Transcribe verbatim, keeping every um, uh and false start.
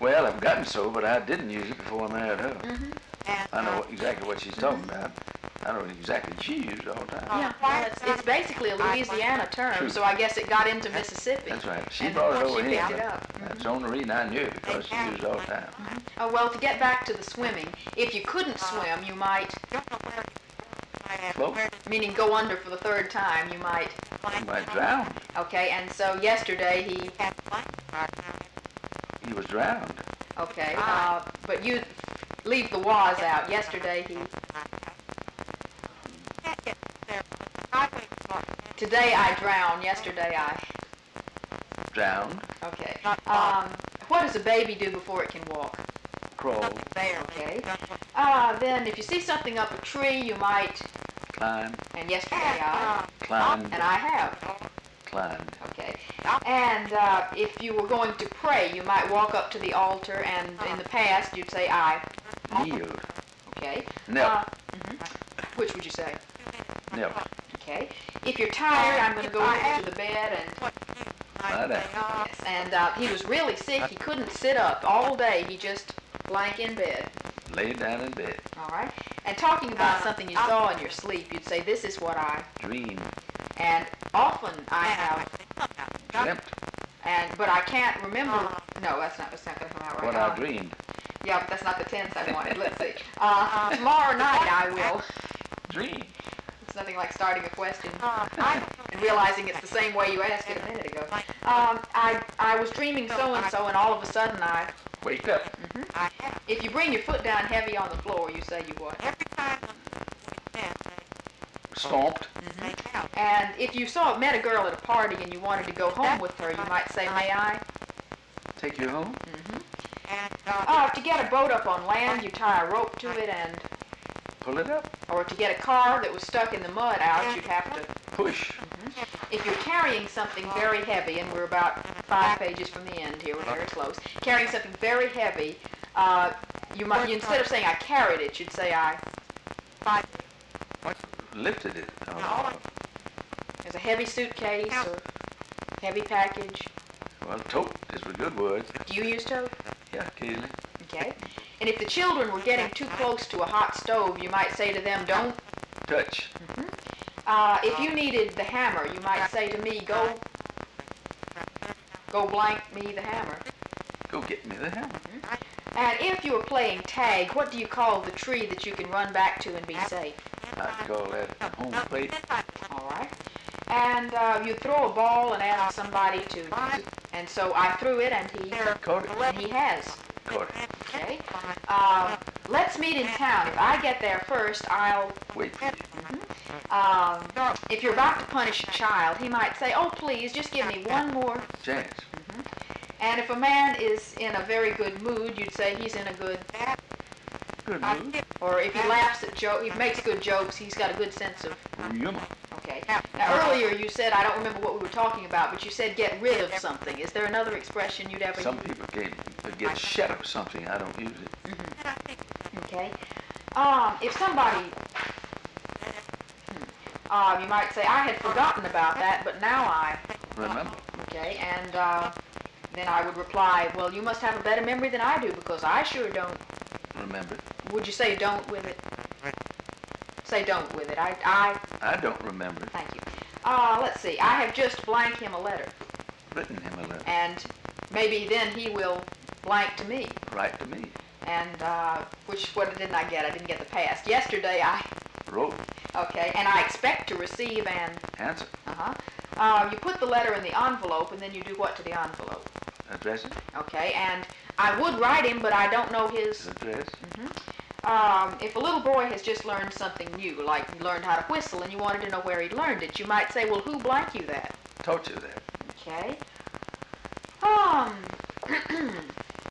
Well, I've gotten so, but I didn't use it before I married her. Mm-hmm. I know exactly what she's talking about. I know exactly what she used all the time. Yeah, well, it's, it's basically a Louisiana term, True. so I guess it got into Mississippi. That's right. She And brought of it course over she here. picked it up. That's the only reason I knew it, because she used it all the time. Mm-hmm. Oh, well, to get back to the swimming, if you couldn't swim, you might, Float. meaning go under for the third time, you might, He might drown. okay, and so yesterday he, He was drowned. okay, uh, but you leave the was out. Yesterday he, today I drown, yesterday I, Drowned. okay. Um, what does a baby do before it can walk? Crawl. Okay. Uh, then if you see something up a tree, you might, Climb. and yesterday I, Climbed. and I have. Climbed. Okay. And uh, if you were going to pray, you might walk up to the altar, and in the past you'd say I. Kneeled. Okay. Knelt. Uh, mhm. Which would you say? Knelt. Okay. If you're tired, I'm going to go over to the bed and. Lie down. Yes. And uh, he was really sick. He couldn't sit up all day. He just blank in bed. Lay down in bed. All right. And talking about something you saw in your sleep, you'd say, "This is what I." Dream. And often I have. Dreamt. And but I can't remember. No, that's not. That's not going to come out right. What Uh, I dreamed. Yeah, but that's not the tense I wanted. Let's see. Uh, tomorrow night I will. Dream. It's nothing like starting a question and realizing it's the same way you asked it a minute ago. Um, I I was dreaming so and so, and all of a sudden I. Wake up. Mm-hmm. If you bring your foot down heavy on the floor, you say you what? Stomped. Mm-hmm. And if you saw met a girl at a party and you wanted to go home with her, you might say, "May I?" Take you home. Mm-hmm. Uh, to get a boat up on land, you tie a rope to it, and Pull it up. or to get a car that was stuck in the mud out, you'd have to. Push. If you're carrying something very heavy, and we're about five pages from the end here, we're very close. Carrying something very heavy, uh, you might you, instead of saying I carried it, you'd say I. What? Lifted it. Oh. There's a heavy suitcase or heavy package. Well, tote is a good word. Do you use tote? Yeah, occasionally. Okay. And if the children were getting too close to a hot stove, you might say to them, "Don't." Touch. Mm-hmm. Uh, if you needed the hammer, you might say to me, "Go." Go blank me the hammer. Go get me the hammer. And if you were playing tag, what do you call the tree that you can run back to and be safe? I'd call that home plate. All right. And uh, you throw a ball and ask somebody to. And so I threw it, and he. Caught it. And he has. Caught it. Okay. Uh, let's meet in town. If I get there first, I'll. Wait for you. Um, if you're about to punish a child, he might say, "Oh, please, just give me one more." Chance. And if a man is in a very good mood, you'd say he's in a good. Good mood. Or if he laughs at jokes, he makes good jokes, he's got a good sense of. Humor. Okay. Now earlier you said, I don't remember what we were talking about, but you said get rid of something. Is there another expression you'd ever Some use? people get, get shut of something. I don't use it. Mm-hmm. Okay. Um, if somebody, hmm, uh, you might say, I had forgotten about that, but now I. Remember. Okay, and uh, then I would reply, well, you must have a better memory than I do, because I sure don't. Remember. Would you say don't with it? Say don't with it. I, I. I don't remember. Thank you. Uh, let's see. I have just blank him a letter. Written him a letter. And maybe then he will blank to me. Write to me. And, uh, which, what didn't I get? I didn't get the past. Yesterday I, Wrote. okay, and I expect to receive an, Answer. uh-huh. Uh, you put the letter in the envelope, and then you do what to the envelope? Address it. Okay, and I would write him, but I don't know his. Address. Mm-hmm. Um, if a little boy has just learned something new, like he learned how to whistle, and you wanted to know where he learned it, you might say, well, who blank you that? Taught you that. Okay. Um,